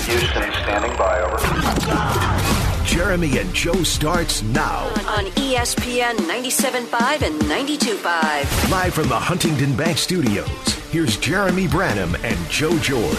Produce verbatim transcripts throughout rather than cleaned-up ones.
Houston, standing by, over. Jeremy and Joe starts now. On E S P N ninety-seven point five and ninety-two point five. Live from the Huntington Bank Studios, here's Jeremy Branham and Joe George.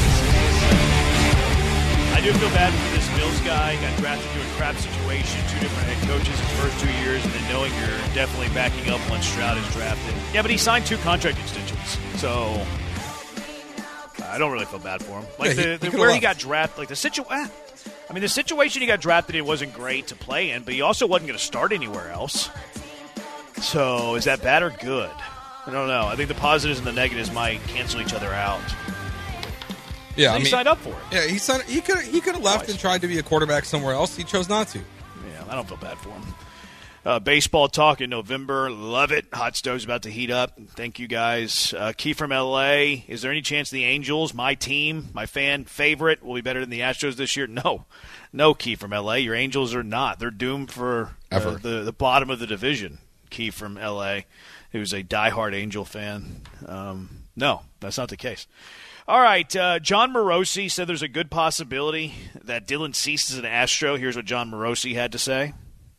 I do feel bad for this Mills guy. Got drafted to a crap situation, two different head coaches his first two years, and then knowing you're definitely backing up once Stroud is drafted. Yeah, but he signed two contract extensions, so I don't really feel bad for him. Like yeah, the, he, the he where left. he got drafted, like the situation. I mean, the situation he got drafted in wasn't great to play in, but he also wasn't going to start anywhere else. So is that bad or good? I don't know. I think the positives and the negatives might cancel each other out. Yeah, he I mean, signed up for it. Yeah, he signed. He could he could have left and tried to be a quarterback somewhere else. He chose not to. Yeah, I don't feel bad for him. Uh, baseball talk in November. Love it. Hot stove's about to heat up. Thank you, guys. Uh, Key from L A. Is there any chance the Angels, my team, my fan favorite, will be better than the Astros this year? No. No, Key from L A. Your Angels are not. They're doomed for uh, Ever. the, the bottom of the division. Key from L A, who's a diehard Angel fan. Um, no, that's not the case. All right, uh, John Morosi said there's a good possibility that Dylan Cease is an Astro. Here's what John Morosi had to say.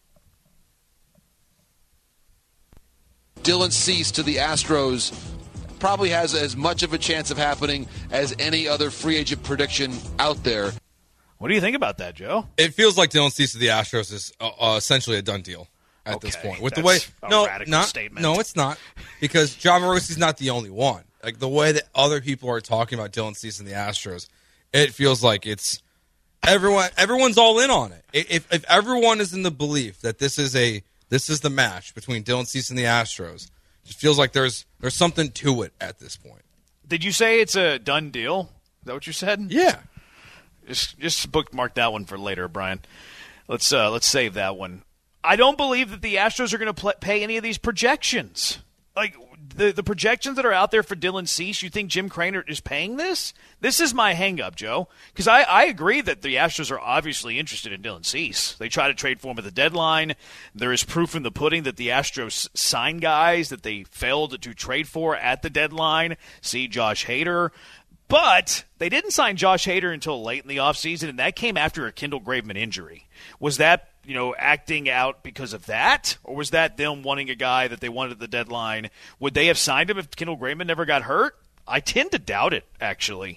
Dylan Cease to the Astros probably has as much of a chance of happening as any other free agent prediction out there. What do you think about that, Joe? It feels like Dylan Cease to the Astros is uh, uh, essentially a done deal at okay, this point. With that's the way, a no, radical not, statement. no, it's not, because John Morosi's not the only one. Like the way that other people are talking about Dylan Cease and the Astros, it feels like it's everyone. Everyone's all in on it. If if everyone is in the belief that this is a this is the match between Dylan Cease and the Astros, it just feels like there's there's something to it at this point. Did you say it's a done deal? Is that what you said? Yeah. Just just bookmark that one for later, Brian. Let's uh, let's save that one. I don't believe that the Astros are going to pl- pay any of these projections. Like the the projections that are out there for Dylan Cease, you think Jim Crane is paying this? This is my hang-up, Joe. Because I, I agree that the Astros are obviously interested in Dylan Cease. They try to trade for him at the deadline. There is proof in the pudding that the Astros sign guys that they failed to trade for at the deadline. See Josh Hader. But they didn't sign Josh Hader until late in the offseason, and that came after a Kendall Graveman injury. Was that, you know, acting out because of that? Or was that them wanting a guy that they wanted at the deadline? Would they have signed him if Kendall Graveman never got hurt? I tend to doubt it, actually.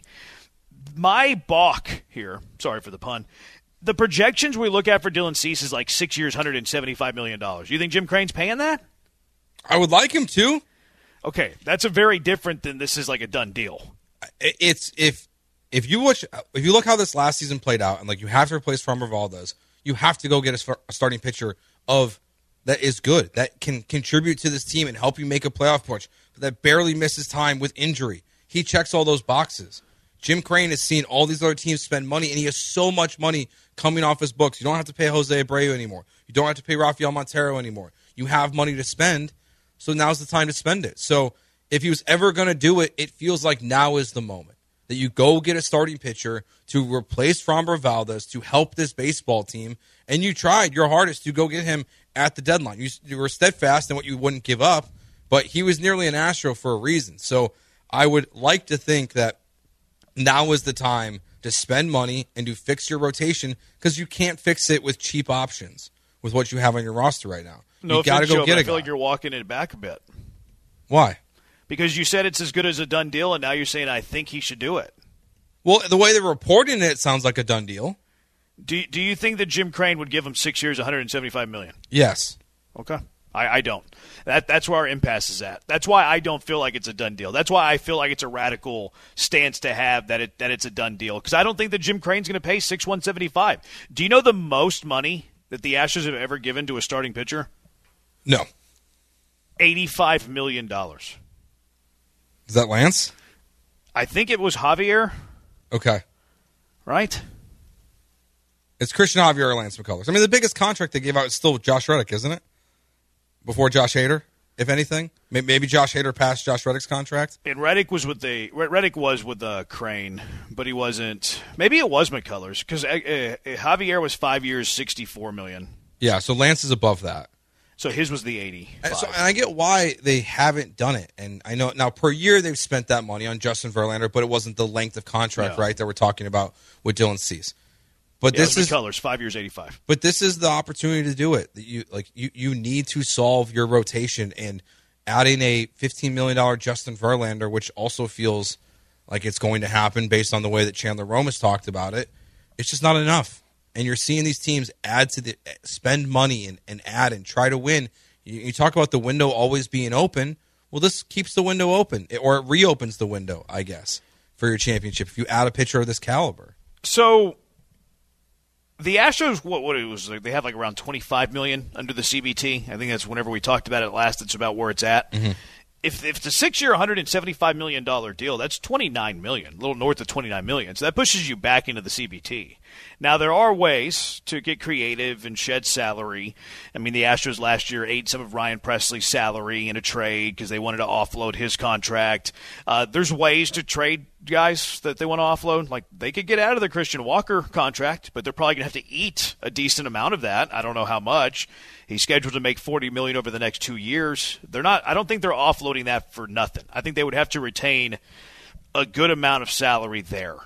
My balk here, sorry for the pun, the projections we look at for Dylan Cease is like six years, one hundred seventy-five million dollars. You think Jim Crane's paying that? I would like him to. Okay, that's a very different than this is like a done deal. It's if if you watch if you look how this last season played out, and like you have to replace Framber Valdez, you have to go get a, a starting pitcher of that is good, that can contribute to this team and help you make a playoff push, but that barely misses time with injury. He checks all those boxes. Jim Crane has seen all these other teams spend money, and he has so much money coming off his books. You don't have to pay Jose Abreu anymore. You don't have to pay Rafael Montero anymore. You have money to spend, so now's the time to spend it. So if he was ever going to do it, it feels like now is the moment that you go get a starting pitcher to replace Framber Valdez to help this baseball team, and you tried your hardest to go get him at the deadline. You, you were steadfast in what you wouldn't give up, but he was nearly an Astro for a reason. So I would like to think that now is the time to spend money and to fix your rotation, because you can't fix it with cheap options with what you have on your roster right now. No, you got to go Joe, get I a feel guy. like you're walking it back a bit. Why? Because you said it's as good as a done deal, and now you're saying I think he should do it. Well, the way they're reporting it, it sounds like a done deal. Do Do you think that Jim Crane would give him six years, one hundred seventy-five million dollars? Yes. Okay. I, I don't. That That's where our impasse is at. That's why I don't feel like it's a done deal. That's why I feel like it's a radical stance to have that it that it's a done deal. Because I don't think that Jim Crane's going to pay six one seventy-five. Do you know the most money that the Astros have ever given to a starting pitcher? No. eighty-five million dollars. Is that Lance? I think it was Javier, Okay. right? It's Christian Javier or Lance McCullers. I mean, the biggest contract they gave out is still Josh Reddick, isn't it? Before Josh Hader, if anything. Maybe Josh Hader passed Josh Reddick's contract. And Reddick was with the Reddick was with the Crane, but he wasn't. Maybe it was McCullers, because uh, uh, Javier was five years, sixty-four million dollars. Yeah, so Lance is above that. So his was the eighty. And, so, and I get why they haven't done it. And I know now per year they've spent that money on Justin Verlander, but it wasn't the length of contract, no. right, that we're talking about with Dylan Cease. But yeah, this is colors, five years, eighty-five. But this is the opportunity to do it. You like you, you need to solve your rotation, and adding a fifteen million dollars Justin Verlander, which also feels like it's going to happen based on the way that Chandler Rome has talked about it, it's just not enough. And you're seeing these teams add to the spend money and, and add and try to win. You, you talk about the window always being open. Well, this keeps the window open, or it reopens the window, I guess, for your championship if you add a pitcher of this caliber. So the Astros, what what it was like, they have like around twenty-five million dollars under the C B T. I think that's whenever we talked about it last. It's about where it's at. Mm-hmm. If, if it's a six-year, one hundred seventy-five million dollars deal, that's twenty-nine million dollars, a little north of twenty-nine million dollars. So that pushes you back into the C B T. Now, there are ways to get creative and shed salary. I mean, the Astros last year ate some of Ryan Presley's salary in a trade because they wanted to offload his contract. Uh, there's ways to trade guys that they want to offload. Like, they could get out of the Christian Walker contract, but they're probably going to have to eat a decent amount of that. I don't know how much. He's scheduled to make forty million dollars over the next two years. They're not. I don't think they're offloading that for nothing. I think they would have to retain a good amount of salary there.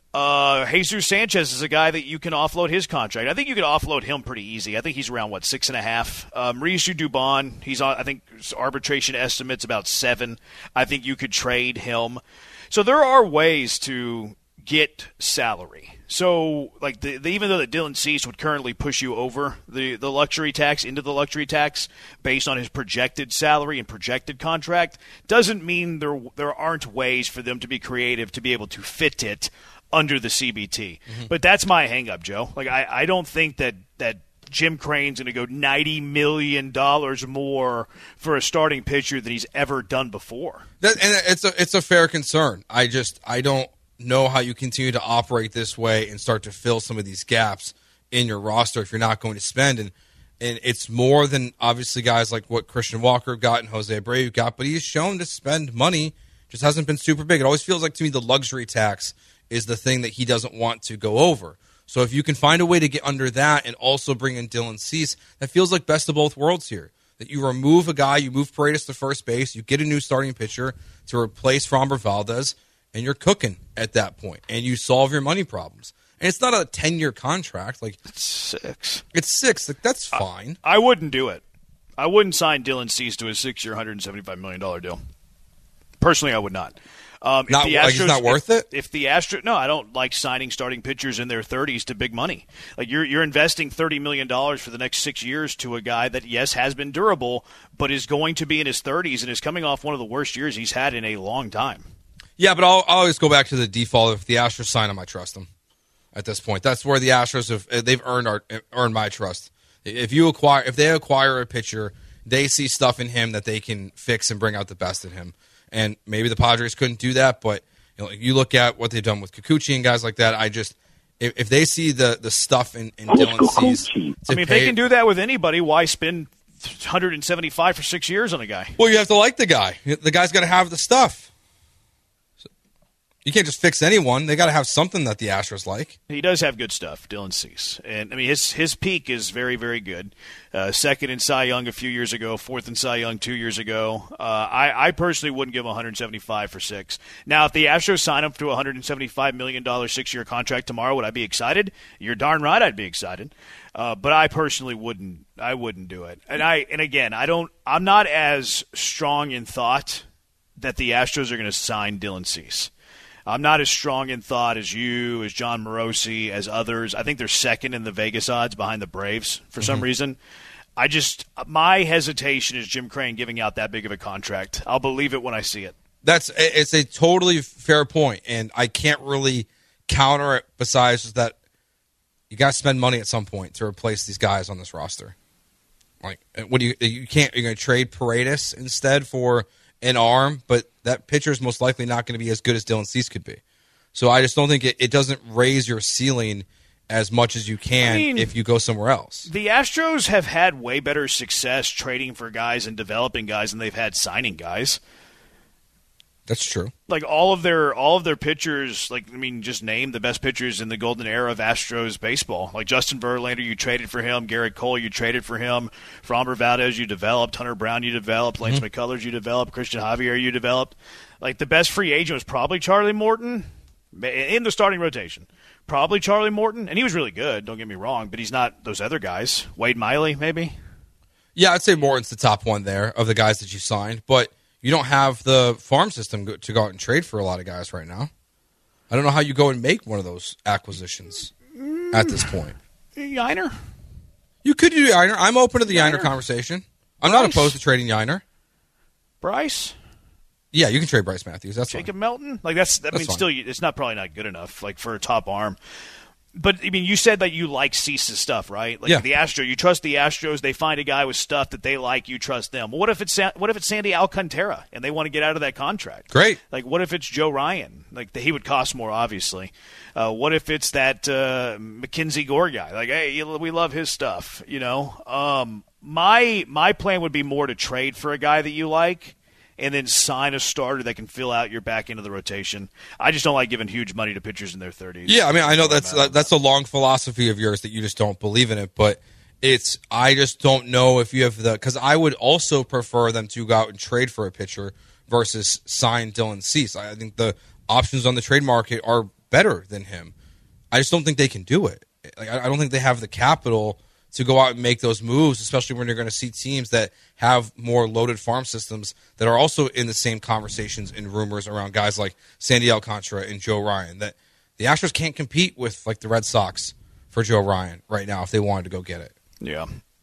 Uh, Jesus Sanchez is a guy that you can offload his contract. I think you could offload him pretty easy. I think he's around, what, six and a half? Um, Mauricio Dubon, he's on, I think arbitration estimates about seven. I think you could trade him. So there are ways to get salary. So, like, the, the, even though the Dylan Cease would currently push you over the, the luxury tax, into the luxury tax, based on his projected salary and projected contract, doesn't mean there there aren't ways for them to be creative to be able to fit it under the C B T. Mm-hmm. But that's my hang-up, Joe. Like, I, I don't think that, that Jim Crane's going to go ninety million dollars more for a starting pitcher than he's ever done before. That, and it's a, it's a fair concern. I just, I don't know how you continue to operate this way and start to fill some of these gaps in your roster if you're not going to spend. And and it's more than obviously guys like what Christian Walker got and Jose Abreu got, but he's shown to spend money, just hasn't been super big. It always feels like to me the luxury tax is the thing that he doesn't want to go over. So if you can find a way to get under that and also bring in Dylan Cease, that feels like best of both worlds here. That you remove a guy, you move Paredes to first base, you get a new starting pitcher to replace Framber Valdez, and you're cooking at that point, and you solve your money problems. And it's not a ten-year contract. Like It's six. It's six. Like, that's fine. I, I wouldn't do it. I wouldn't sign Dylan Cease to a six-year, one hundred seventy-five million dollars deal. Personally, I would not. Um, not, if the like Astros, it's not worth if, it? If the Astros, no, I don't like signing starting pitchers in their thirties to big money. Like you're you're investing thirty million dollars for the next six years to a guy that, yes, has been durable, but is going to be in his thirties and is coming off one of the worst years he's had in a long time. Yeah, but I'll, I'll always go back to the default. If the Astros sign him, I trust them. At this point, that's where the Astros have they've earned our earned my trust. If you acquire, if they acquire a pitcher, they see stuff in him that they can fix and bring out the best in him. And maybe the Padres couldn't do that, but you know, you look at what they've done with Kikuchi and guys like that. I just if, if they see the the stuff in, in Dylan Cease, I mean, if they can do that with anybody, why spend one hundred seventy-five for six years on a guy? Well, you have to like the guy. The guy's got to have the stuff. You can't just fix anyone. They got to have something that the Astros like. He does have good stuff, Dylan Cease. And, I mean, his his peak is very, very good. Uh, second in Cy Young a few years ago, fourth in Cy Young two years ago. Uh, I, I personally wouldn't give him one hundred seventy-five for six. Now, if the Astros sign him to a one hundred seventy-five million dollars six-year contract tomorrow, would I be excited? You're darn right I'd be excited. Uh, but I personally wouldn't. I wouldn't do it. And I and again, I don't. I'm not as strong in thought that the Astros are going to sign Dylan Cease. I'm not as strong in thought as you, as John Morosi, as others. I think they're second in the Vegas odds behind the Braves for some mm-hmm. reason. I just my hesitation is Jim Crane giving out that big of a contract. I'll believe it when I see it. That's it's a totally fair point, and I can't really counter it besides that you got to spend money at some point to replace these guys on this roster. Like, what do you you can't you're going to trade Paredes instead for an arm, but that pitcher is most likely not going to be as good as Dylan Cease could be. So I just don't think it, it doesn't raise your ceiling as much as you can I mean, if you go somewhere else. The Astros have had way better success trading for guys and developing guys than they've had signing guys. That's true. Like all of their all of their pitchers, like I mean, just name the best pitchers in the golden era of Astros baseball. Like Justin Verlander, you traded for him. Garrett Cole, you traded for him. Framber Valdez, you developed. Hunter Brown, you developed. Lance Mm-hmm. McCullers, you developed. Christian Javier, you developed. Like the best free agent was probably Charlie Morton in the starting rotation. Probably Charlie Morton, and he was really good. Don't get me wrong, but he's not those other guys. Wade Miley, maybe. Yeah, I'd say Morton's the top one there of the guys that you signed, but you don't have the farm system to go out and trade for a lot of guys right now. I don't know how you go and make one of those acquisitions at this point. Yiner? You could do Yiner. I'm open to the Yiner, Yiner. conversation. I'm Bryce. not opposed to trading Yiner. Bryce? Yeah, you can trade Bryce Matthews. That's Jacob fine. Melton? Like that's, I That's mean, fine. still, it's not probably not good enough, like for a top arm. But I mean, you said that you like Cease's stuff, right? Like Yeah. the Astros, you trust the Astros. They find a guy with stuff that they like. You trust them. Well, what if it's Sa- what if it's Sandy Alcantara and they want to get out of that contract? Great. Like, what if it's Joe Ryan? Like, he would cost more, obviously. Uh, what if it's that uh, Mackenzie Gore guy? Like, hey, we love his stuff. You know, um, my my plan would be more to trade for a guy that you like, and then sign a starter that can fill out your back end of the rotation. I just don't like giving huge money to pitchers in their thirties. Yeah, I mean, I know that's that, that's a long philosophy of yours that you just don't believe in it, but it's I just don't know if you have the because I would also prefer them to go out and trade for a pitcher versus sign Dylan Cease. I think the options on the trade market are better than him. I just don't think they can do it. Like, I I don't think they have the capital to go out and make those moves, especially when you're going to see teams that have more loaded farm systems that are also in the same conversations and rumors around guys like Sandy Alcantara and Joe Ryan. That the Astros can't compete with like the Red Sox for Joe Ryan right now if they wanted to go get it. Yeah.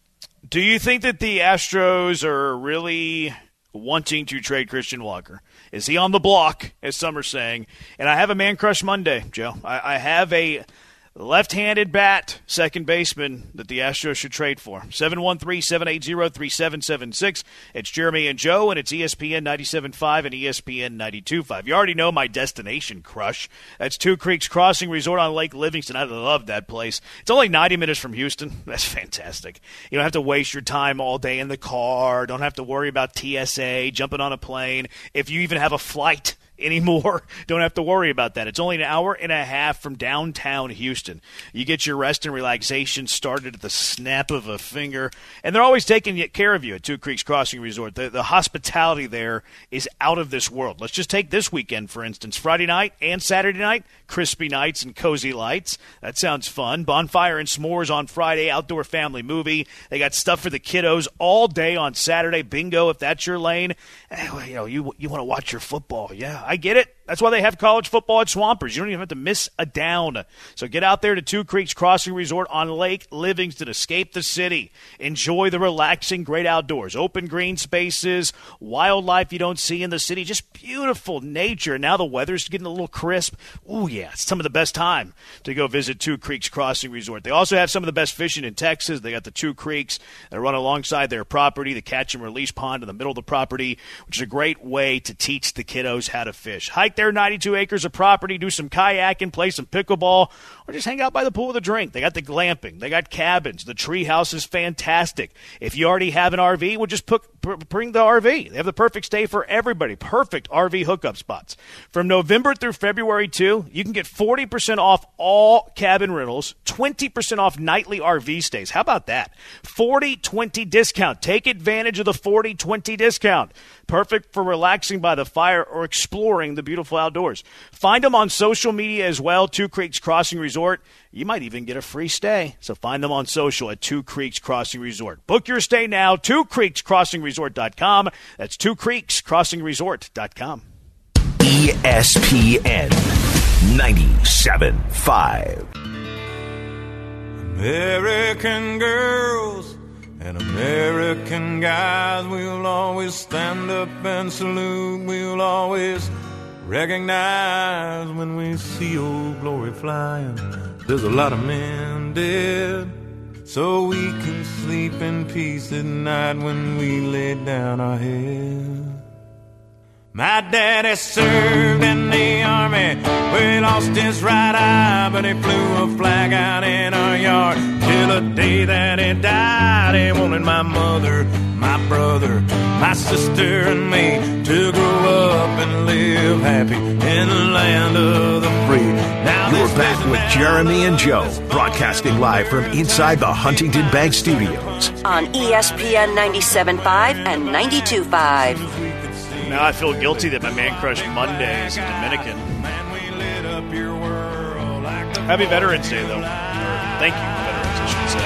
Do you think that the Astros are really wanting to trade Christian Walker? Is he on the block, as some are saying? And I have a man crush Monday, Joe. I, I have a left-handed bat second baseman that the Astros should trade for. seven one three, seven eight zero, three seven seven six. It's Jeremy and Joe, and it's E S P N ninety-seven point five and E S P N ninety-two point five. You already know my destination crush. That's Two Creeks Crossing Resort on Lake Livingston. I love that place. It's only ninety minutes from Houston. That's fantastic. You don't have to waste your time all day in the car. Don't have to worry about T S A, jumping on a plane. If you even have a flight anymore, don't have to worry about that. It's only an hour and a half from downtown Houston. You get your rest and relaxation started at the snap of a finger, and they're always taking care of you at Two Creeks Crossing Resort. The, the hospitality there is out of this world. Let's just take this weekend, for instance. Friday night and Saturday night, crispy nights and cozy lights. That sounds fun. Bonfire and s'mores on Friday, outdoor family movie. They got stuff for the kiddos all day on Saturday. Bingo, if that's your lane. Eh, well, you know, you, you want to watch your football. Yeah, I get it. That's why they have college football at Swampers. You don't even have to miss a down. So get out there to Two Creeks Crossing Resort on Lake Livingston. Escape the city. Enjoy the relaxing, great outdoors. Open green spaces, wildlife you don't see in the city. Just beautiful nature. Now the weather's getting a little crisp. Ooh, yeah, it's some of the best time to go visit Two Creeks Crossing Resort. They also have some of the best fishing in Texas. They got the Two Creeks that run alongside their property, the catch and release pond in the middle of the property, which is a great way to teach the kiddos how to fish. Hike their ninety-two acres of property, do some kayaking, play some pickleball, or just hang out by the pool with a drink. They got the glamping. They got cabins. The tree house is fantastic. If you already have an R V, well, just put, bring the R V. They have the perfect stay for everybody. Perfect R V hookup spots. From November through February, too, you can get forty percent off all cabin rentals, twenty percent off nightly R V stays. How about that? forty twenty discount. Take advantage of the forty twenty discount. Perfect for relaxing by the fire or exploring the beautiful outdoors. Find them on social media as well, Two Creeks Crossing Resort. You might even get a free stay. So find them on social at Two Creeks Crossing Resort. Book your stay now, two creeks crossing resort dot com. That's two creeks crossing resort dot com. E S P N ninety-seven point five. American girls and American guys, we'll always stand up and salute. We'll always recognize when we see old glory flying. There's a lot of men dead, so we can sleep in peace at night when we lay down our head. My daddy served in the army, where he lost his right eye, but he flew a flag out in our yard till the day that he died. He wanted my mother, my brother, my sister, and me to grow up and live happy in the land of the free. Now You're back with Jeremy and Joe, broadcasting live from inside the Huntington Bank Studios. On E S P N ninety-seven point five and ninety-two point five. Now I feel guilty that my Man Crush Monday is a Dominican. Happy Veterans Day, though. Or thank you, Veterans,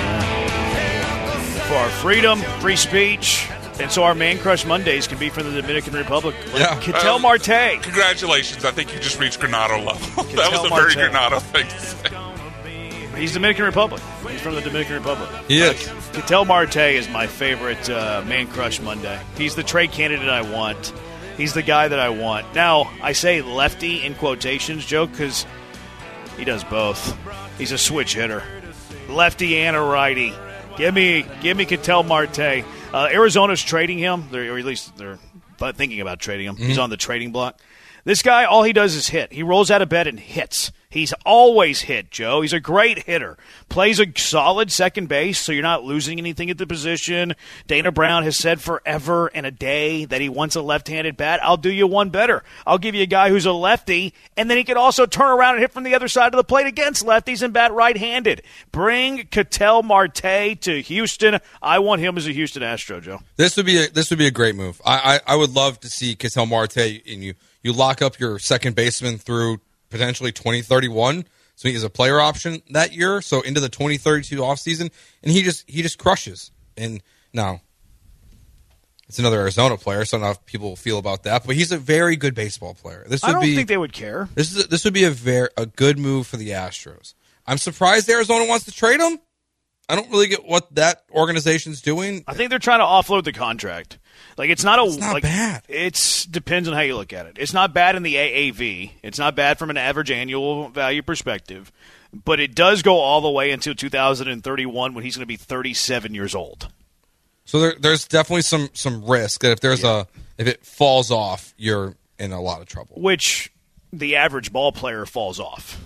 I should say. For our freedom, free speech, and so our Man Crush Mondays can be from the Dominican Republic. Like Yeah. Ketel Um, Marte. Congratulations. I think you just reached Granado level. that Ketel was a Marte. very Granado thing to say. He's Dominican Republic. He's from the Dominican Republic. He is. Ketel Marte is my favorite uh, Man Crush Monday. He's the trade candidate I want. He's the guy that I want. Now, I say lefty in quotations, Joe, because he does both. He's a switch hitter. Lefty and a righty. Give me give me Ketel Marte. Uh, Arizona's trading him, they're, or at least they're thinking about trading him. Mm-hmm. He's on the trading block. This guy, all he does is hit. He rolls out of bed and hits. He's always hit, Joe. He's a great hitter. Plays a solid second base, so you're not losing anything at the position. Dana Brown has said forever and a day that he wants a left-handed bat. I'll do you one better. I'll give you a guy who's a lefty, and then he can also turn around and hit from the other side of the plate against lefties and bat right-handed. Bring Ketel Marte to Houston. I want him as a Houston Astro, Joe. This would be a, this would be a great move. I, I, I would love to see Ketel Marte, and you, you lock up your second baseman through potentially twenty thirty-one, so he is a player option that year, so into the twenty thirty-two offseason, and he just he just crushes. And now, it's another Arizona player, so I don't know how people feel about that, but he's a very good baseball player. This would I don't be, think they would care. This is a, this would be a very a good move for the Astros. I'm surprised Arizona wants to trade him. I don't really get what that organization's doing. I think they're trying to offload the contract. Like it's not a It's not like, bad. It's depends on how you look at it. It's not bad in the A A V. It's not bad from an average annual value perspective, but it does go all the way until two thousand thirty-one when he's going to be thirty-seven years old. So there, there's definitely some some risk that if there's Yeah. a if it falls off, you're in a lot of trouble. Which the average ball player falls off.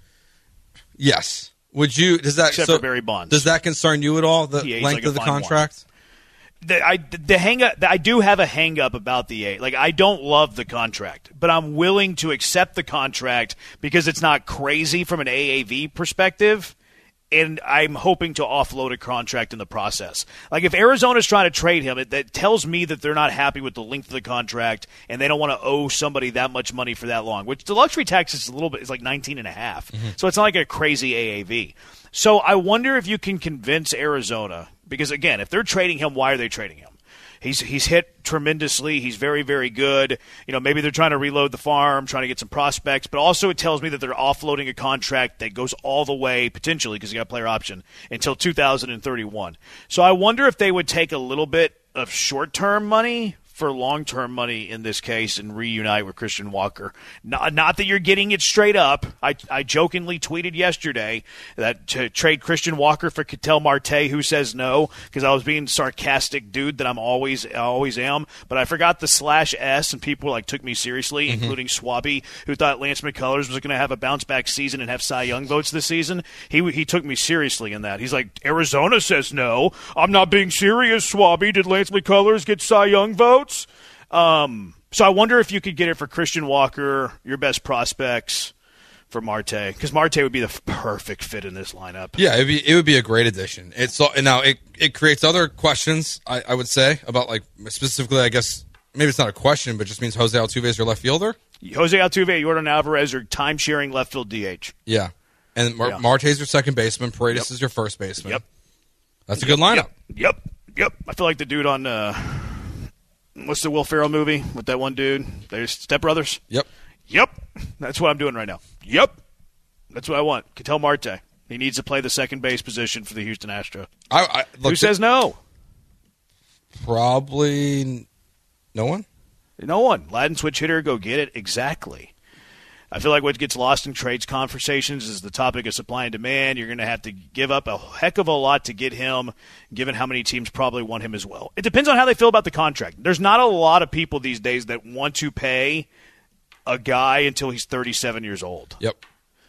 Yes. Would you? Does that Except so, for Barry Bonds. Does that concern you at all? The Yeah, he's length like a of the fine wine. contract. The, I the hang up. I do have a hang up about the A. Like I don't love the contract, but I'm willing to accept the contract because it's not crazy from an A A V perspective, and I'm hoping to offload a contract in the process. Like if Arizona's trying to trade him, it, that tells me that they're not happy with the length of the contract and they don't want to owe somebody that much money for that long. Which the luxury tax is a little bit. It's like nineteen and a half, Mm-hmm. so it's not like a crazy A A V. So I wonder if you can convince Arizona. Because, again, if they're trading him, why are they trading him? He's he's hit tremendously. He's very, very good. You know, maybe they're trying to reload the farm, trying to get some prospects. But also it tells me that they're offloading a contract that goes all the way, potentially, because he got a player option, until two thousand thirty-one. So I wonder if they would take a little bit of short-term money for long-term money in this case and reunite with Christian Walker. Not, not that you're getting it straight up. I, I jokingly tweeted yesterday that to trade Christian Walker for Ketel Marte, who says no, because I was being sarcastic dude that I'm always I always am. But I forgot the slash S, and people like took me seriously, mm-hmm. including Swabby, who thought Lance McCullers was going to have a bounce-back season and have Cy Young votes this season. He he took me seriously in that. He's like, Arizona says no. I'm not being serious, Swabby. Did Lance McCullers get Cy Young votes? Um, so I wonder if you could get it for Christian Walker, your best prospects for Marte, because Marte would be the perfect fit in this lineup. Yeah, it'd be it would be a great addition. It's and now it it creates other questions. I, I would say about like specifically, I guess maybe it's not a question, but just means Jose Altuve is your left fielder. Jose Altuve, Yordan Alvarez are time sharing left field D H. Yeah, and Mar- Yeah. Marte's your second baseman. Paredes Yep. is your first baseman. Yep, that's a good lineup. Yep, yep, yep. I feel like the dude on uh, what's the Will Ferrell movie with that one dude? There's Step Brothers. Yep. Yep, that's what I'm doing right now. Yep, that's what I want. Ketel Marte. He needs to play the second base position for the Houston Astros. I, I, look, Who says no? Probably no one. No one. Latin switch hitter, go get it. Exactly. I feel like what gets lost in trades conversations is the topic of supply and demand. You're going to have to give up a heck of a lot to get him, given how many teams probably want him as well. It depends on how they feel about the contract. There's not a lot of people these days that want to pay a guy until he's thirty-seven years old. Yep.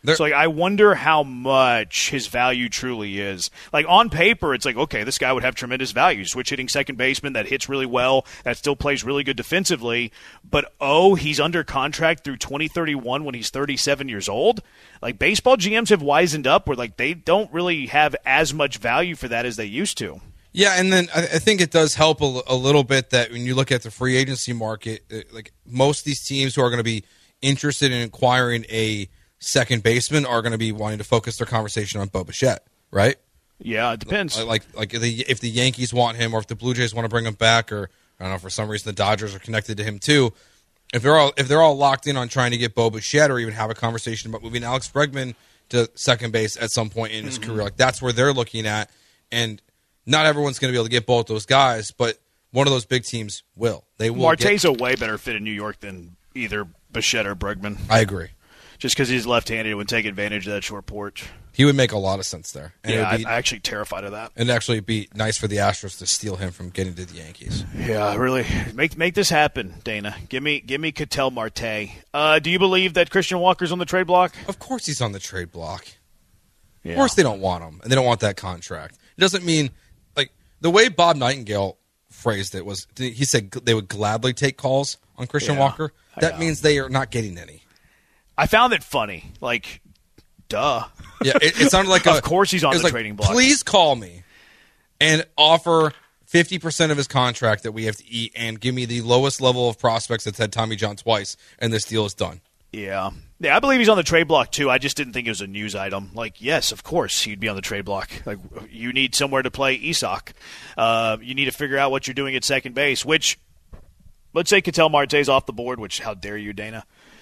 So, like, I wonder how much his value truly is. Like, on paper, it's like, okay, this guy would have tremendous value. Switch hitting second baseman that hits really well, that still plays really good defensively. But, oh, he's under contract through twenty thirty-one when he's thirty-seven years old? Like, baseball G Ms have wisened up where, like, they don't really have as much value for that as they used to. Yeah, and then I I think it does help a, a little bit that when you look at the free agency market, like, most of these teams who are going to be interested in acquiring a second baseman are going to be wanting to focus their conversation on Bo Bichette, right? Yeah, it depends. Like, like if the, if the Yankees want him, or if the Blue Jays want to bring him back, or I don't know, for some reason the Dodgers are connected to him too. If they're all if they're all locked in on trying to get Bo Bichette, or even have a conversation about moving Alex Bregman to second base at some point in his mm-hmm. career, like that's where they're looking at. And not everyone's going to be able to get both those guys, but one of those big teams will. They will. Marte's get... a way better fit in New York than either Bichette or Bregman. I agree. Just because he's left-handed, would take advantage of that short porch. He would make a lot of sense there. And yeah, it would be, I'm actually terrified of that. It'd actually be nice for the Astros to steal him from getting to the Yankees. Yeah, really. Make make this happen, Dana. Give me give me Ketel Marte. Uh, do you believe that Christian Walker's on the trade block? Of course he's on the trade block. Yeah. Of course they don't want him, and they don't want that contract. It doesn't mean, like, the way Bob Nightingale phrased it was, he said they would gladly take calls on Christian yeah, Walker. That means they are not getting any. I found it funny. Like, duh. Yeah, it, it sounded like a, of course he's on the like, trading block. Please call me and offer fifty percent of his contract that we have to eat, and give me the lowest level of prospects that's had Tommy John twice, and this deal is done. Yeah. Yeah, I believe he's on the trade block, too. I just didn't think it was a news item. Like, yes, of course he'd be on the trade block. Like, you need somewhere to play Isak. Uh, you need to figure out what you're doing at second base, which, let's say Ketel Marte's off the board, which, how dare you, Dana.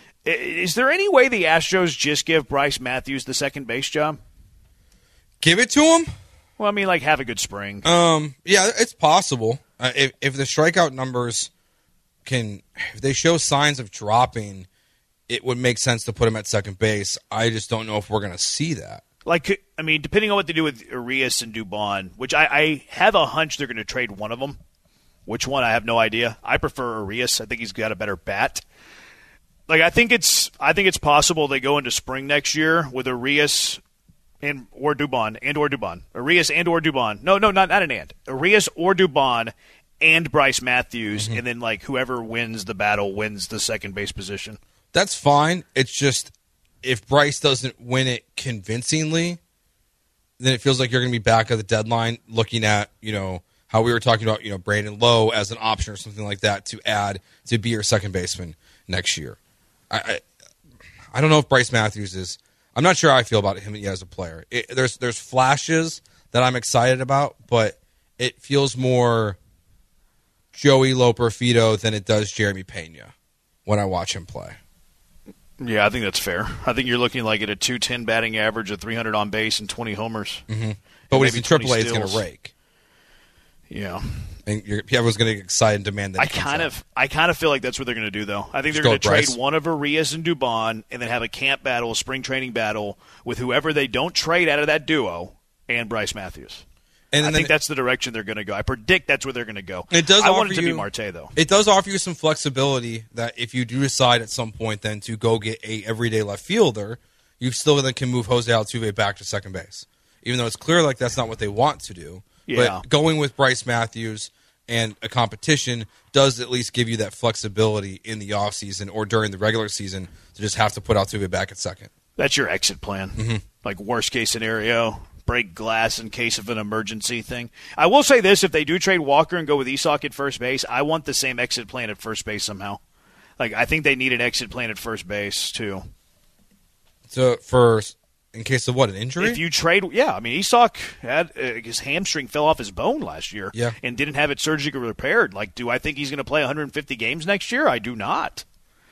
Is there any way the Astros just give Bryce Matthews the second base job? Give it to him? Well, I mean, like, have a good spring. Um, yeah, it's possible. Uh, if, if the strikeout numbers can, if they show signs of dropping, it would make sense to put him at second base. I just don't know if we're going to see that. Like, I mean, depending on what they do with Urias and Dubon, which I, I have a hunch they're going to trade one of them. Which one, I have no idea. I prefer Urias. I think he's got a better bat. Like, I think it's I think it's possible they go into spring next year with Urias and or Dubon and or Dubon. Urias and or Dubon. No, no, not not an and. Urias or Dubon and Bryce Matthews, mm-hmm. and then, like, whoever wins the battle wins the second base position. That's fine. It's just, if Bryce doesn't win it convincingly, then it feels like you're going to be back at the deadline looking at, you know, how we were talking about, you know, Brandon Lowe as an option or something like that to add to be your second baseman next year. I, I I don't know if Bryce Matthews is. I'm not sure how I feel about him as a player. It, there's there's flashes that I'm excited about, but it feels more Joey Loperfido than it does Jeremy Pena when I watch him play. Yeah, I think that's fair. I think you're looking like at a two ten batting average, a three hundred on base, and twenty homers. Mm-hmm. But when he's in triple A, it's going to rake. Yeah. And everyone's going to get excited and demand that. I kind out. of, I kind of feel like that's what they're going to do, though. I think Just they're going to trade Bryce. one of Urias and Dubon, and then have a camp battle, a spring training battle with whoever they don't trade out of that duo and Bryce Matthews. And I think that's the direction they're going to go. I predict that's where they're going to go. It does. I offer want it to you, be Marte, though. It does offer you some flexibility that if you do decide at some point then to go get a everyday left fielder, you still then can move Jose Altuve back to second base, even though it's clear like that's not what they want to do. Yeah. But going with Bryce Matthews and a competition does at least give you that flexibility in the offseason or during the regular season to just have to put Altuve back at second. That's your exit plan. Mm-hmm. Like, worst case scenario, break glass in case of an emergency thing. I will say this, if they do trade Walker and go with Isak at first base, I want the same exit plan at first base somehow. Like, I think they need an exit plan at first base, too. So, for in case of what, an injury? If you trade, yeah, I mean, Isak had uh, his hamstring fell off his bone last year, yeah. and didn't have it surgically repaired. Like, do I think he's going to play one hundred fifty games next year? I do not.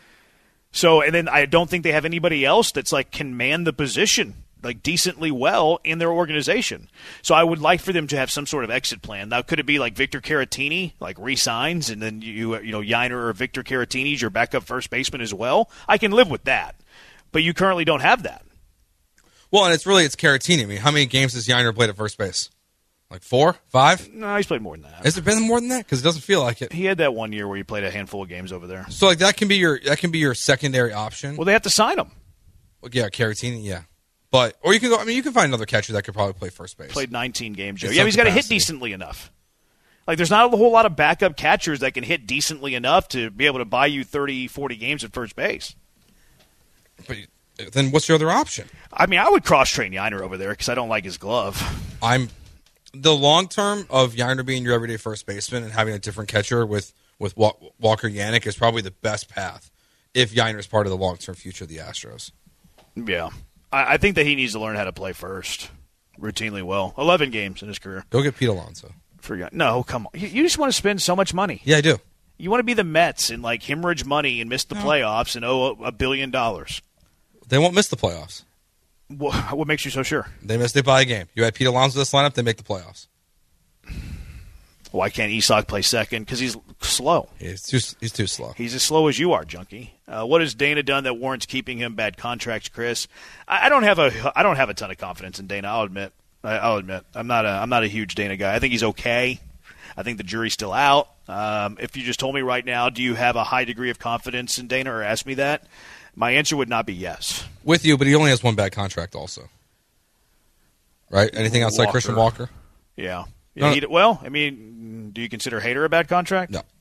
So, and then I don't think they have anybody else that's like can man the position like decently well in their organization. So I would like for them to have some sort of exit plan. Now, could it be like Victor Caratini, like resigns, and then you you know Yiner or Victor Caratini is your backup first baseman as well? I can live with that, but you currently don't have that. Well, and it's really it's Caratini. I mean, how many games has Yiner played at first base? Like four, five? No, he's played more than that. Has it been more than that? Because it doesn't feel like it. He had that one year where he played a handful of games over there. So like that can be your that can be your secondary option. Well, they have to sign him. Yeah, Caratini, yeah. But or you can go. I mean, you can find another catcher that could probably play first base. Played nineteen games, Joe. In Yeah, some but he's got to hit capacity. decently enough. Like, there's not a whole lot of backup catchers that can hit decently enough to be able to buy you thirty, forty games at first base. But then what's your other option? I mean, I would cross-train Yiner over there because I don't like his glove. I'm the long term of Yiner being your everyday first baseman and having a different catcher with with Wa- Walker Yannick is probably the best path if Yiner is part of the long term future of the Astros. Yeah. I, I think that he needs to learn how to play first routinely well. eleven games in his career. Go get Pete Alonso. Forgot. No, come on. You, you just want to spend so much money. Yeah, I do. You want to be the Mets and, like, hemorrhage money and miss the No. playoffs and owe a, a billion dollars. They won't miss the playoffs. What, what makes you so sure? They missed it by a game. You had Pete Alonso this lineup, they make the playoffs. Why can't Isak play second? Because he's slow. He's too, he's too slow. He's as slow as you are, Junkie. Uh, what has Dana done that warrants keeping him? Bad contracts, Chris. I, I don't have a I don't have a ton of confidence in Dana. I'll admit. I, I'll admit. I'm not a I'm not a huge Dana guy. I think he's okay. I think the jury's still out. Um, if you just told me right now, do you have a high degree of confidence in Dana, or ask me that, my answer would not be yes. With you, but he only has one bad contract also. Right? Anything outside Walker. Christian Walker? Yeah. yeah No. he, well, I mean, do you consider Hader a bad contract? No.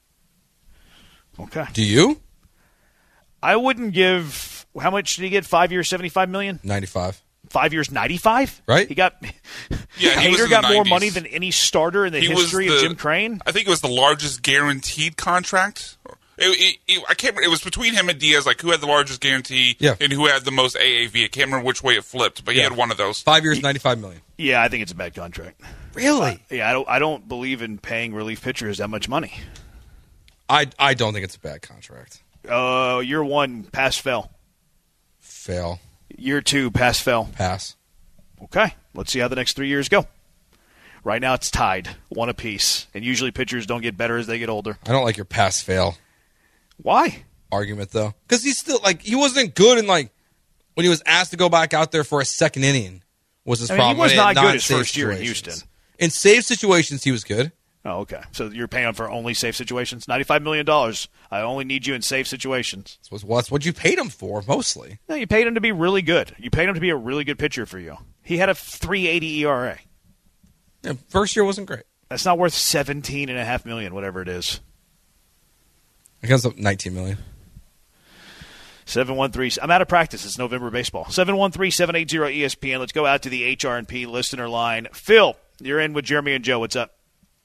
Okay. Do you? I wouldn't give. How much did he get? Five years, seventy-five million. ninety-five. Five years, ninety-five. Right? He got. Yeah, he was Hader in got the more nineties. money than any starter in the He was history the- of Jim Crane. I think it was the largest guaranteed contract. It, it, it, I can't. Remember, it was between him and Diaz, like who had the largest guarantee Yeah. and who had the most A A V. I can't remember which way it flipped, but he Yeah. had one of those. Five years, ninety-five million. Yeah, I think it's a bad contract. Really? Yeah, I don't. I don't believe in paying relief pitchers that much money. I, I don't think it's a bad contract. Uh, year one, pass fail. Fail. Year two, pass fail. Pass. Okay, let's see how the next three years go. Right now, it's tied, one apiece, and usually pitchers don't get better as they get older. I don't like your pass fail Why? argument though, because he's still like he wasn't good in like when he was asked to go back out there for a second inning was his I mean, he problem. was in not good his non-save first year in situations. Houston. In save situations, he was good. Oh, okay. So you're paying for only safe situations? ninety-five million dollars. I only need you in safe situations. That's what, that's what you paid him for mostly. No, you paid him to be really good. You paid him to be a really good pitcher for you. He had a three eighty E R A. Yeah, first year wasn't great. That's not worth seventeen and a half million, whatever it is. It comes up nineteen million. seven one three. I'm out of practice. It's November baseball. seven one three, seven eight zero, E S P N. Let's go out to the H R and P listener line. Phil, you're in with Jeremy and Joe. What's up?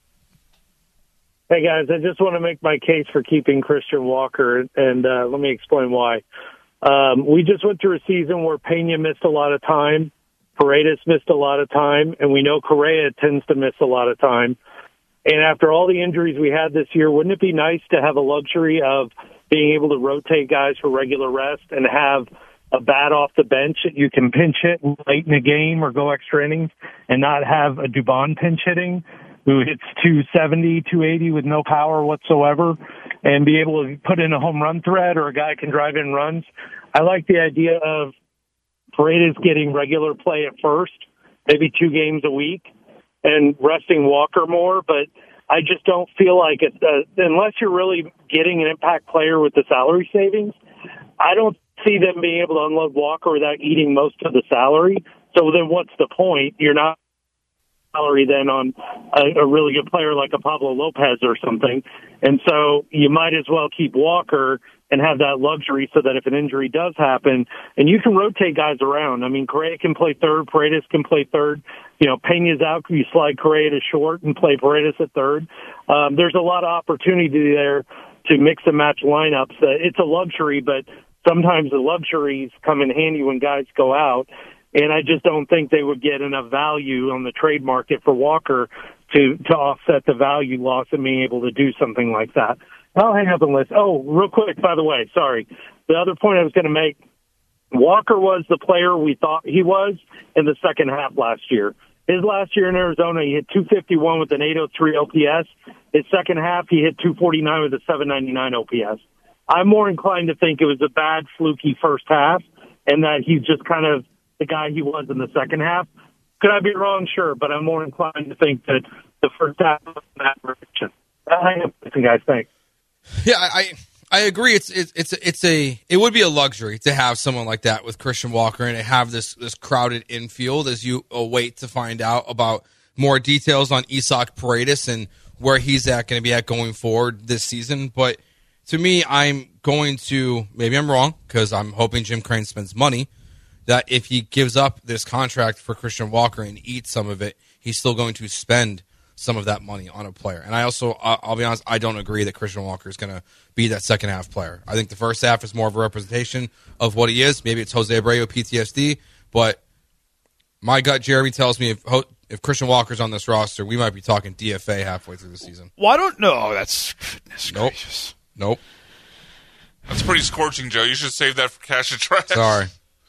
Hey, guys, I just want to make my case for keeping Christian Walker, and uh, let me explain why. Um, we just went through a season where Pena missed a lot of time, Paredes missed a lot of time, and we know Correa tends to miss a lot of time. And after all the injuries we had this year, wouldn't it be nice to have a luxury of being able to rotate guys for regular rest and have a bat off the bench that you can pinch hit late in the game or go extra innings and not have a Dubon pinch hitting who hits two seventy, two eighty with no power whatsoever and be able to put in a home run threat or a guy can drive in runs. I like the idea of Paredes getting regular play at first, maybe two games a week, and resting Walker more, but I just don't feel like it, uh, unless you're really getting an impact player with the salary savings, I don't see them being able to unload Walker without eating most of the salary. So then what's the point? You're not salary then on a, a really good player like a Pablo Lopez or something. And so you might as well keep Walker and have that luxury so that if an injury does happen, and you can rotate guys around. I mean, Correa can play third, Paredes can play third. You know, Pena's out, you slide Correa to short and play Paredes at third. Um, there's a lot of opportunity there to mix and match lineups. Uh, it's a luxury, but sometimes the luxuries come in handy when guys go out. And I just don't think they would get enough value on the trade market for Walker to, to offset the value loss of being able to do something like that. I'll hang up and listen. Oh, real quick, by the way, sorry. The other point I was going to make, Walker was the player we thought he was in the second half last year. His last year in Arizona, he hit two fifty-one with an eight oh three O P S. His second half, he hit two forty-nine with a seven ninety-nine O P S. I'm more inclined to think it was a bad, fluky first half and that he's just kind of the guy he was in the second half. Could I be wrong? Sure, but I'm more inclined to think that the first half was in that direction. I am, guys. Thanks. Yeah, I I agree. It's it's it's a, it's a it would be a luxury to have someone like that with Christian Walker and to have this this crowded infield as you await to find out about more details on Isaac Paredes and where he's at going to be at going forward this season. But to me, I'm going to maybe I'm wrong because I'm hoping Jim Crane spends money. That if he gives up this contract for Christian Walker and eats some of it, he's still going to spend some of that money on a player. And I also, I'll be honest, I don't agree that Christian Walker is going to be that second half player. I think the first half is more of a representation of what he is. Maybe it's Jose Abreu, P T S D, but my gut, Jeremy, tells me if if Christian Walker's on this roster, we might be talking D F A halfway through the season. Well, I don't know. That's goodness nope. gracious. Nope. That's pretty scorching, Joe. You should save that for Cash and Trash. Sorry.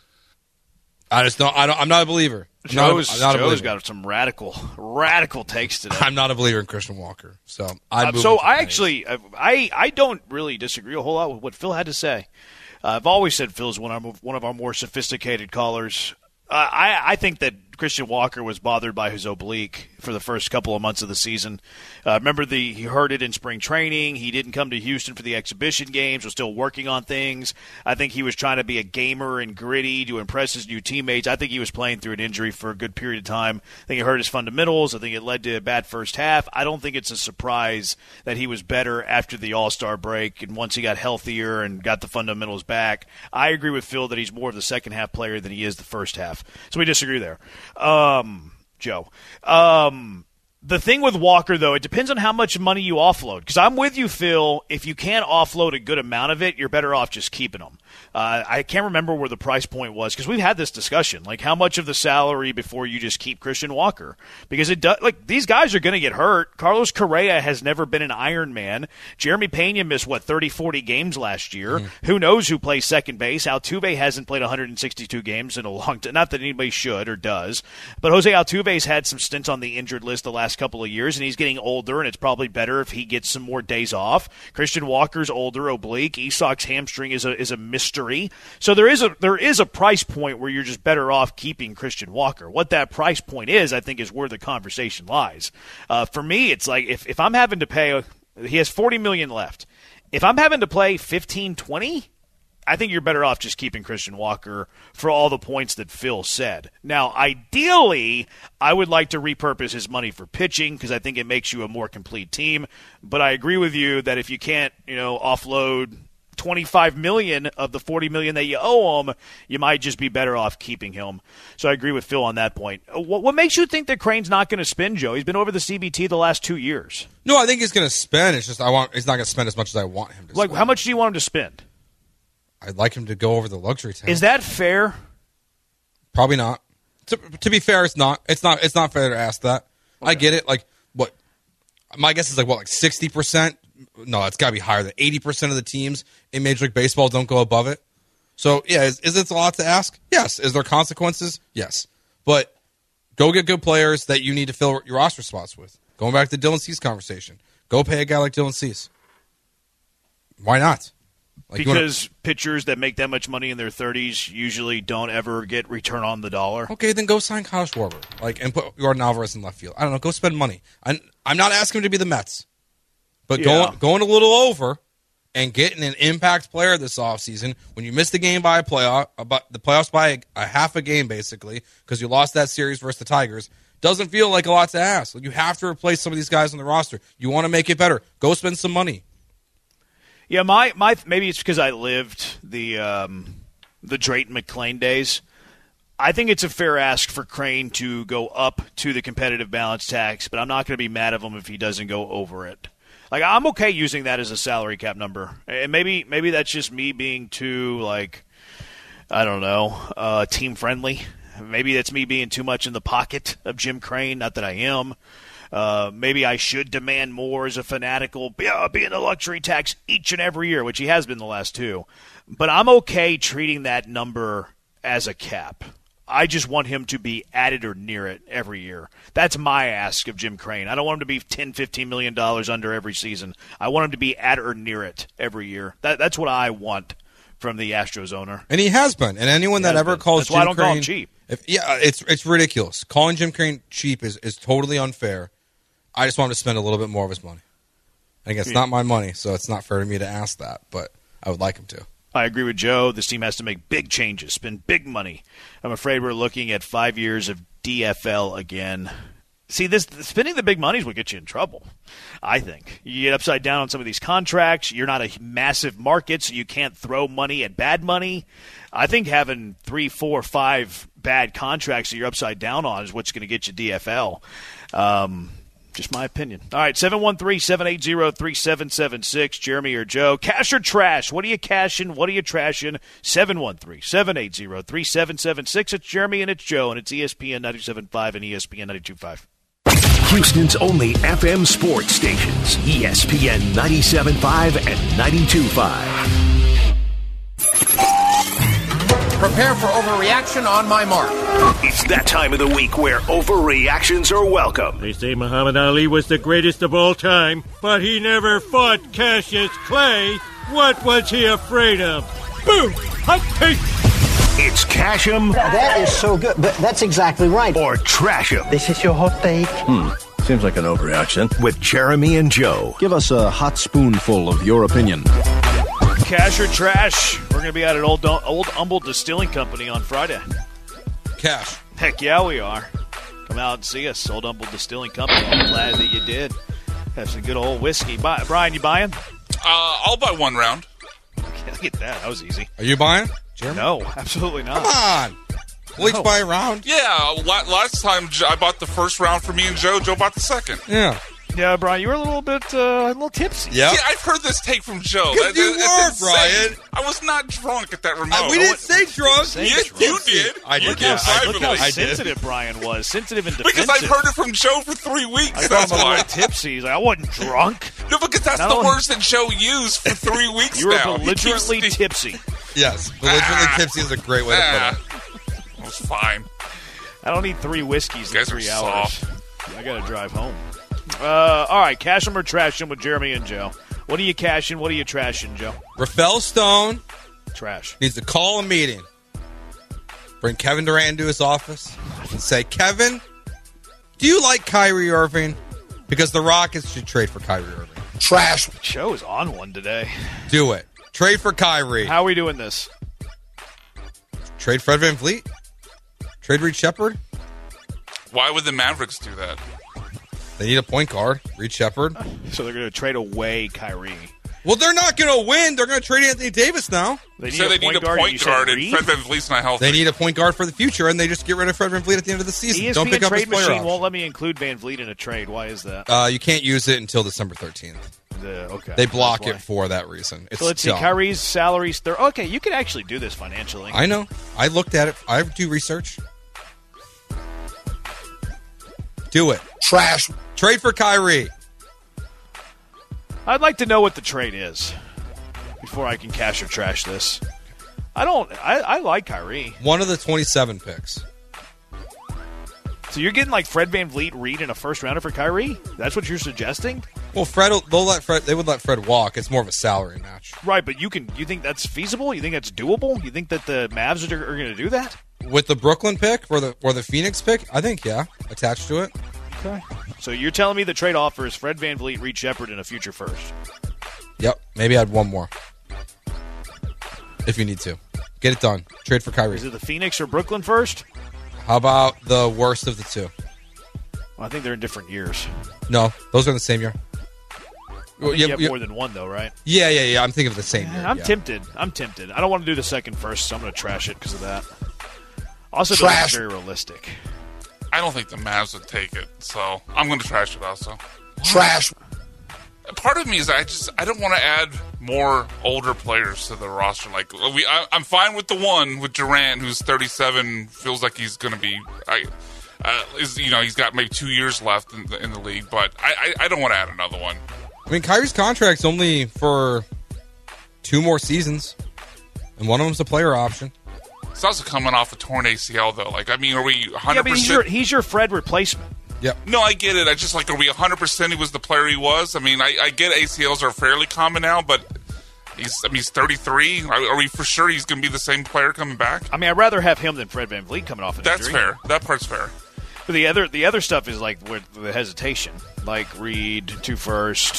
I just don't, I don't, I'm not a believer. I'm Joe's, not, I'm not a Joe's believer. got some radical, radical takes today. I'm not a believer in Christian Walker. So I um, so I actually, I, I don't really disagree a whole lot with what Phil had to say. Uh, I've always said Phil's one of our, one of our more sophisticated callers. Uh, I, I think that Christian Walker was bothered by his oblique for the first couple of months of the season. Uh, remember, the he hurt it in spring training. He didn't come to Houston for the exhibition games, was still working on things. I think he was trying to be a gamer and gritty to impress his new teammates. I think he was playing through an injury for a good period of time. I think it hurt his fundamentals. I think it led to a bad first half. I don't think it's a surprise that he was better after the All-Star break and once he got healthier and got the fundamentals back. I agree with Phil that he's more of the second half player than he is the first half. So we disagree there. Um, Joe. Um, the thing with Walker, though, it depends on how much money you offload. Because I'm with you, Phil. If you can't offload a good amount of it, you're better off just keeping them. Uh, I can't remember where the price point was because we've had this discussion. Like, how much of the salary before you just keep Christian Walker? Because it does. Like, these guys are going to get hurt. Carlos Correa has never been an Iron Man. Jeremy Pena missed, what, thirty, forty games last year. Mm-hmm. Who knows who plays second base? Altuve hasn't played one hundred sixty-two games in a long time. Not that anybody should or does. But Jose Altuve's had some stints on the injured list the last couple of years, and he's getting older, and it's probably better if he gets some more days off. Christian Walker's older, oblique. Isak's hamstring is a is a mystery. So there is a there is a price point where you're just better off keeping Christian Walker. What that price point is, I think, is where the conversation lies. Uh, for me, it's like if, if I'm having to pay, he has forty million dollars left. If I'm having to play fifteen, twenty, I think you're better off just keeping Christian Walker for all the points that Phil said. Now, ideally, I would like to repurpose his money for pitching because I think it makes you a more complete team. But I agree with you that if you can't, you know, offload twenty-five million dollars of the forty million dollars that you owe him, you might just be better off keeping him. So I agree with Phil on that point. What, what makes you think that Crane's not going to spend, Joe? He's been over the C B T the last two years. No, I think he's going to spend. It's just I want he's not going to spend as much as I want him to like, spend. How much do you want him to spend? I'd like him to go over the luxury tax. Is that fair? Probably not. To, to be fair, it's not. It's not. It's not fair to ask that. Okay. I get it. Like what? My guess is like what, like sixty percent. No, it's got to be higher than eighty percent of the teams in Major League Baseball don't go above it. So yeah, is, is it a lot to ask? Yes. Is there consequences? Yes. But go get good players that you need to fill your roster spots with. Going back to the Dylan Cease conversation, go pay a guy like Dylan Cease. Why not? Like because wanna... pitchers that make that much money in their thirties usually don't ever get return on the dollar. Okay, then go sign Kyle Schwarber, like, and put Jordan Alvarez in left field. I don't know. Go spend money. I'm, I'm not asking him to be the Mets, but yeah. going going a little over and getting an impact player this offseason when you missed the game by a playoff, about the playoffs by a, a half a game basically because you lost that series versus the Tigers. Doesn't feel like a lot to ask. You have to replace some of these guys on the roster. You want to make it better. Go spend some money. Yeah, my, my maybe it's because I lived the um, the Drayton McClain days. I think it's a fair ask for Crane to go up to the competitive balance tax, but I'm not going to be mad at him if he doesn't go over it. Like, I'm okay using that as a salary cap number, and maybe maybe that's just me being too, like, I don't know, uh, team friendly. Maybe that's me being too much in the pocket of Jim Crane. Not that I am. Uh, maybe I should demand more as a fanatical, yeah, being the luxury tax each and every year, which he has been the last two. But I'm okay treating that number as a cap. I just want him to be at it or near it every year. That's my ask of Jim Crane. I don't want him to be ten, fifteen million dollars under every season. I want him to be at or near it every year. That, that's what I want from the Astros owner. And he has been. And anyone that ever been. calls that's Jim why I don't Crane, call him cheap. If, yeah, it's it's ridiculous. Calling Jim Crane cheap is, is totally unfair. I just want him to spend a little bit more of his money. And again, it's not my money, so it's not fair to me to ask that, but I would like him to. I agree with Joe. This team has to make big changes, spend big money. I'm afraid we're looking at five years of D F L again. See, this spending the big money is what gets you in trouble, I think. You get upside down on some of these contracts. You're not a massive market, so you can't throw money at bad money. I think having three, four, five bad contracts that you're upside down on is what's going to get you D F L. Um Just my opinion. All right, seven one three, seven eight zero, three seven seven six, Jeremy or Joe. Cash or trash? What are you cashing? What are you trashing? seven one three, seven eight zero, three seven seven six. It's Jeremy and it's Joe, and it's E S P N ninety-seven point five and E S P N ninety-two point five. Houston's only F M sports stations, E S P N ninety-seven point five and ninety-two point five. Prepare for overreaction on my mark. It's that time of the week where overreactions are welcome. They say Muhammad Ali was the greatest of all time, but he never fought Cassius Clay. What was he afraid of? Boom! Hot take! It's Cash 'em. That is so good, but that's exactly right. Or Trash 'em. This is your hot take. Hmm. Seems like an overreaction. With Jeremy and Joe. Give us a hot spoonful of your opinion. Cash or trash? We're going to be at an old, old Humble Distilling Company on Friday. Cash. Heck yeah, we are. Come out and see us, Old Humble Distilling Company. I'm glad that you did. Have some good old whiskey. Buy, Brian, you buying? Uh, I'll buy one round. Okay, look at that. That was easy. Are you buying, Jeremy? No, absolutely not. Come on. We'll each buy a round. Yeah, last time I bought the first round for me and Joe. Joe bought the second. Yeah. Yeah, Brian, you were a little bit, uh, a little tipsy. Yeah, I've heard this take from Joe. Because you were, Brian. I was not drunk at that remote. Uh, we didn't say drunk. Say yes, drunk. You did. I did. You Look how, did. look how I sensitive did. Brian was. Sensitive and defensive. Because I've heard it from Joe for three weeks. I that's him a why. little tipsy. He's like, I wasn't drunk. No, because that's Not the only- words that Joe used for three weeks You were now. belligerently He keeps- tipsy. Yes, belligerently Ah. tipsy is a great way to Ah. put it. It was fine. I don't need three whiskeys You in guys are three hours. soft. I got to drive home. Uh, all right, cash 'em or trash 'em with Jeremy and Joe. What are you cashing? What are you trashing, Joe? Rafael Stone Trash. needs to call a meeting. Bring Kevin Durant into his office and say, Kevin, do you like Kyrie Irving? Because the Rockets should trade for Kyrie Irving. Trash. Joe is on one today. Do it. Trade for Kyrie. How are we doing this? Trade Fred VanVleet. Trade Reed Shepard. Why would the Mavericks do that? They need a point guard. Reed Shepard. So they're going to trade away Kyrie. Well, they're not going to win. They're going to trade Anthony Davis now. They need so a they point need a guard, point and you guard, said and Reed? Fred VanVleet's not healthy. They need a point guard for the future, and they just get rid of Fred VanVleet at the end of the season. E S P N Don't pick up his trade player machine option. won't let me include Van Vliet in a trade. Why is that? Uh, you can't use it until December thirteenth. The, okay. They block That's why. it for that reason. It's So let's see. dumb. Kyrie's salaries. They're, okay, you can actually do this financially. I know. I looked at it. I do research. Do it. Trash. Trade for Kyrie. I'd like to know what the trade is before I can cash or trash this. I don't. I, I like Kyrie. One of the twenty-seven picks. So you're getting like Fred VanVleet, Reed, and a first rounder for Kyrie? That's what you're suggesting? Well, Fred, will- they'll let Fred. They would let Fred walk. It's more of a salary match. Right, but you can. You think that's feasible? You think that's doable? You think that the Mavs are, are going to do that? With the Brooklyn pick or the or the Phoenix pick, I think yeah, attached to it. Okay. So you're telling me the trade offer is Fred VanVleet, Reed Shepard, and a future first? Yep. Maybe add one more if you need to. Get it done. Trade for Kyrie. Is it the Phoenix or Brooklyn first? How about the worst of the two? Well, I think they're in different years. No, those are in the same year. I think Yeah, you have yeah. more than one, though, right? Yeah, yeah, yeah. I'm thinking of the same year. I'm yeah. tempted. I'm tempted. I don't want to do the second first, so I'm going to trash it because of that. Also, Trash. it's very realistic. I don't think the Mavs would take it, so I'm going to trash it also. Trash. Part of me is I just I don't want to add more older players to the roster. Like we, I, I'm fine with the one with Durant, who's thirty-seven, feels like he's going to be. I uh, is you know he's got maybe two years left in the, in the league, but I, I, I don't want to add another one. I mean, Kyrie's contract's only for two more seasons, and one of them's a player option. It's also coming off a torn A C L though. Like I mean, are we one Yeah, hundred but he's your, percent? he's your Fred replacement. Yep. No, I get it. I just like, are we one hundred percent he was the player he was? I mean, I, I get A C Ls are fairly common now, but he's I mean he's thirty-three. Are, are we for sure he's going to be the same player coming back? I mean, I'd rather have him than Fred VanVleet coming off an That's injury. fair. That part's fair. But the other the other stuff is like with the hesitation, like Reed two first.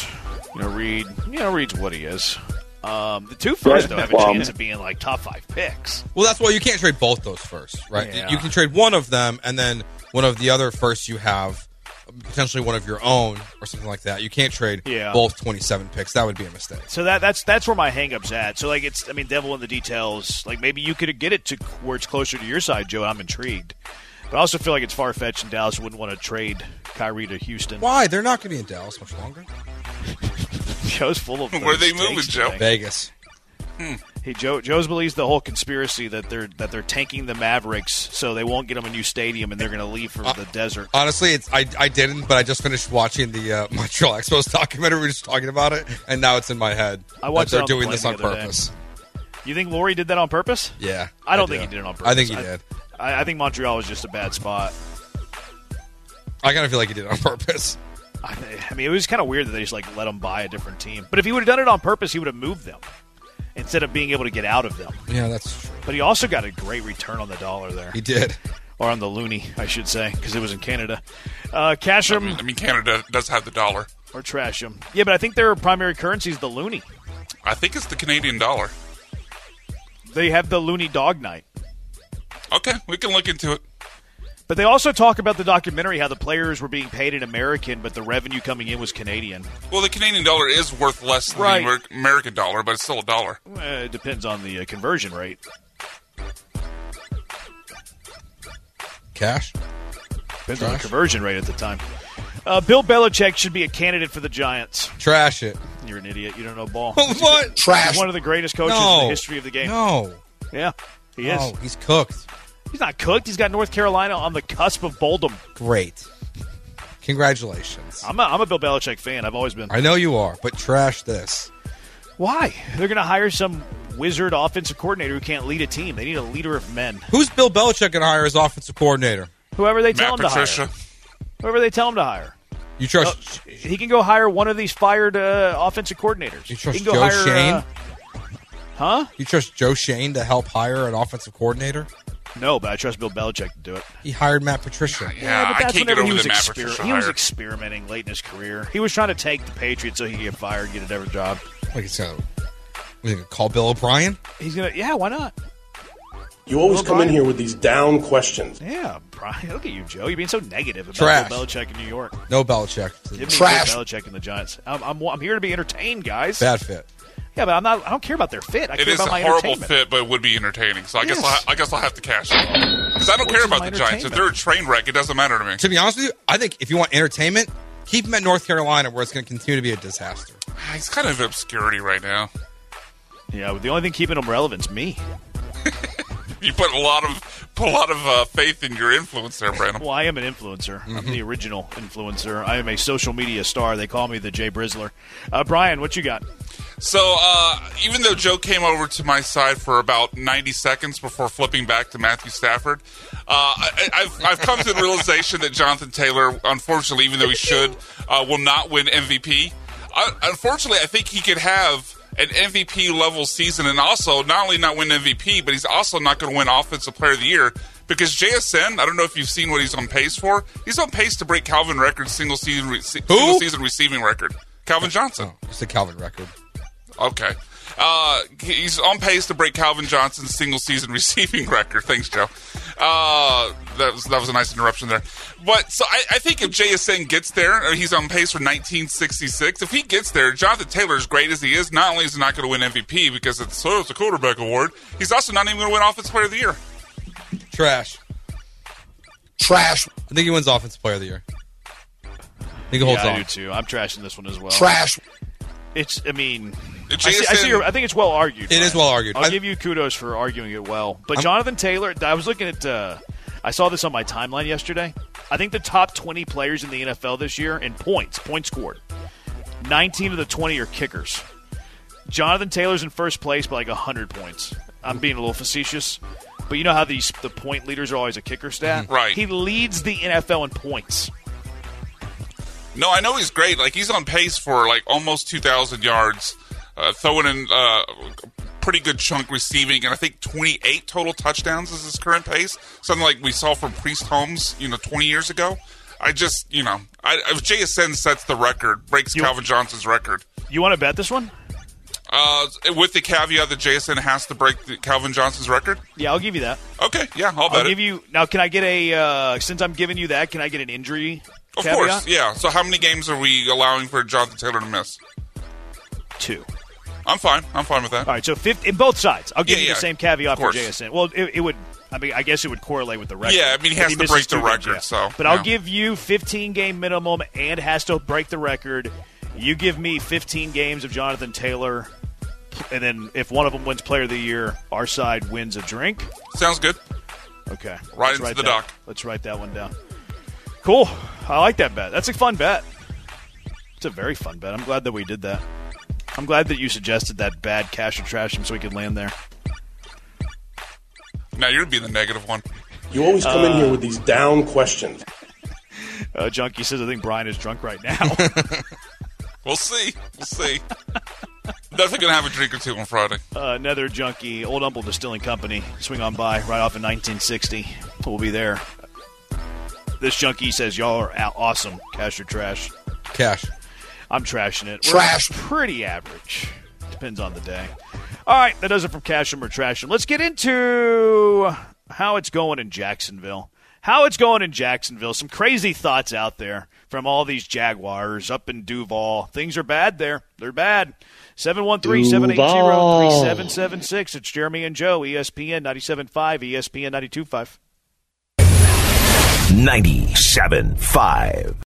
You know, Reed. You know, Reed's what he is. Um, the two first though have a chance of being like top five picks. Well, that's why you can't trade both those firsts, right? Yeah. You can trade one of them, and then one of the other firsts you have potentially one of your own or something like that. You can't trade Yeah. both twenty-seven picks. That would be a mistake. So that that's that's where my hang-up's at. So like it's I mean, devil in the details. Like maybe you could get it to where it's closer to your side, Joe. I'm intrigued. But I also feel like it's far-fetched and Dallas wouldn't want to trade Kyrie to Houston. Why? They're not going to be in Dallas much longer. Joe's full of Where are they takes moving, Joe? today. Vegas. Hmm. Hey, Joe. Joe's believes the whole conspiracy that they're that they're tanking the Mavericks so they won't get them a new stadium and they're going to leave for Uh, the desert. Honestly, it's I, I didn't, but I just finished watching the uh, Montreal Expos documentary. We were just talking about it, and now it's in my head. I watched that it they're on the doing plane this the on other day. purpose. You think Laurie did that on purpose? Yeah, I don't I think do. he did it on purpose. I think he did. I, I think Montreal was just a bad spot. I kind of feel like he did it on purpose. I, I mean, it was kind of weird that they just like let him buy a different team. But if he would have done it on purpose, he would have moved them instead of being able to get out of them. Yeah, that's true. But he also got a great return on the dollar there. He did. Or on the loonie, I should say, because it was in Canada. Uh, cash I him mean, I mean, Canada does have the dollar. or trash him. Yeah, but I think their primary currency is the loonie. I think it's the Canadian dollar. They have the loony dog night. Okay, we can look into it. But they also talk about the documentary how the players were being paid in American, but the revenue coming in was Canadian. Well, the Canadian dollar is worth less than Right. the Amer- American dollar, but it's still a dollar. Uh, it depends on the uh, conversion rate. Cash? Depends on the Trash? conversion rate at the time. Uh, Bill Belichick should be a candidate for the Giants. Trash it. You're an idiot. You don't know ball. What? Trash. He's one of the greatest coaches No. in the history of the game. No. Yeah, he No, is. he's cooked. He's not cooked. He's got North Carolina on the cusp of Boldom. Great. Congratulations. I'm a, I'm a Bill Belichick fan. I've always been. I know you are, but trash this. Why? They're going to hire some wizard offensive coordinator who can't lead a team. They need a leader of men. Who's Bill Belichick going to hire as offensive coordinator? Whoever they tell Matt him Patricia. to hire. Whoever they tell him to hire. You trust? Oh, he can go hire one of these fired uh, offensive coordinators. You trust he can go Joe hire, Shane? Uh, huh? You trust Joe Shane to help hire an offensive coordinator? No, but I trust Bill Belichick to do it. He hired Matt Patricia. Yeah, but I that's can't get whenever over he was the Matt exper- Patricia He was hire. experimenting late in his career. He was trying to take the Patriots so he could get fired and get a different job. Like he's going to call Bill O'Brien? He's gonna, yeah, why not? You always Bill come in O'Brien. here with these down questions. Yeah, Brian. Look at you, Joe. You're being so negative about Trash. Bill Belichick in New York. No Belichick. Give me Trash. Bill Belichick and the Giants. I'm, I'm, I'm here to be entertained, guys. Bad fit. Yeah, but I'm not. I don't care about their fit. I It care is about a my horrible entertainment. fit, but it would be entertaining. So I guess Yes. I'll, I guess I'll have to cash it because I don't Sports care is about my the Giants. If entertainment. they're a train wreck, it doesn't matter to me. To be honest with you, I think if you want entertainment, keep him at North Carolina where it's going to continue to be a disaster. He's kind of in obscurity right now. Yeah, but the only thing keeping him relevant is me. You put a lot of put a lot of uh, faith in your influence there, Brandon. Well, I am an influencer. I'm the original influencer. I am a social media star. They call me the Jay Brizzler. Uh, Brian, what you got? So uh, even though Joe came over to my side for about ninety seconds before flipping back to Matthew Stafford, uh, I, I've, I've come to the realization that Jonathan Taylor, unfortunately, even though he should, uh, will not win M V P. Uh, unfortunately, I think he could have an M V P level season and also not only not win M V P, but he's also not going to win Offensive Player of the Year because J S N, I don't know if you've seen what he's on pace for. He's on pace to break Calvin Records' single season re- single season receiving record. Calvin Johnson. Oh, it's a Calvin record. Okay. Uh, he's on pace to break Calvin Johnson's single season receiving record. Thanks, Joe. Uh, that was that was a nice interruption there. But so I, I think if J S N gets there, or he's on pace for nineteen sixty-six. If he gets there, Jonathan Taylor, as great as he is, not only is he not going to win M V P because it's so it's a quarterback award, he's also not even going to win Offensive Player of the Year. Trash. Trash. I think he wins Offensive Player of the Year. I think he holds yeah, I on. do too. I'm trashing this one as well. Trash. It's. I mean, I, J S N see, I, see your, I think it's well argued. It Brian. is well argued. I'll I- give you kudos for arguing it well. But I'm- Jonathan Taylor, I was looking at. Uh, I saw this on my timeline yesterday. I think the top twenty players in the N F L this year in points, points scored, nineteen of the twenty are kickers. Jonathan Taylor's in first place by like one hundred points. I'm being a little facetious. But you know how these the point leaders are always a kicker stat? Right. He leads the N F L in points. No, I know he's great. Like he's on pace for like almost two thousand yards, uh, throwing in uh, a pretty good chunk receiving, and I think twenty-eight total touchdowns is his current pace. Something like we saw from Priest Holmes, you know, twenty years ago. I just, you know, I, if J S N sets the record, breaks You- Calvin Johnson's record, You want to bet this one? uh, with the caveat that J S N has to break the Calvin Johnson's record. Yeah, I'll give you that. Okay, yeah, I'll bet I'll it. give you now. Can I get a? Uh, since I'm giving you that, can I get an injury? Of caveat? course, yeah. So how many games are we allowing for Jonathan Taylor to miss? Two. I'm fine. I'm fine with that. All right, so fifty, in both sides. I'll give Yeah, you yeah, the same caveat of for course. J S N. Well, it, it would. I mean, I guess it would correlate with the record. Yeah, I mean, he If has to misses break the two games, record, yeah. so, But I'll yeah. give you fifteen game minimum and has to break the record. You give me fifteen games of Jonathan Taylor, and then if one of them wins Player of the Year, our side wins a drink. Sounds good. Okay. Right Let's into write the that- dock. Let's write that one down. Cool. I like that bet. That's a fun bet. It's a very fun bet. I'm glad that we did that. I'm glad that you suggested that bad cash or trash him so we could land there. Now you're being the negative one. You always come in here with these down questions. Uh, Junkie says, I think Brian is drunk right now. We'll see. We'll see. Definitely going to have a drink or two on Friday. uh, another Junkie, Old Humble Distilling Company, swing on by right off in nineteen sixty. We'll be there. This Junkie says, y'all are out- awesome. Cash or trash? Cash. I'm trashing it. Trash. We're pretty average. Depends on the day. All right, that does it from Cash 'em or Trash 'em. Let's get into how it's going in Jacksonville. How it's going in Jacksonville. Some crazy thoughts out there from all these Jaguars up in Duval. Things are bad there. They're bad. seven one three, seven eight zero, three seven seven six. It's Jeremy and Joe, E S P N ninety-seven point five, E S P N ninety-two point five. ninety-seven point five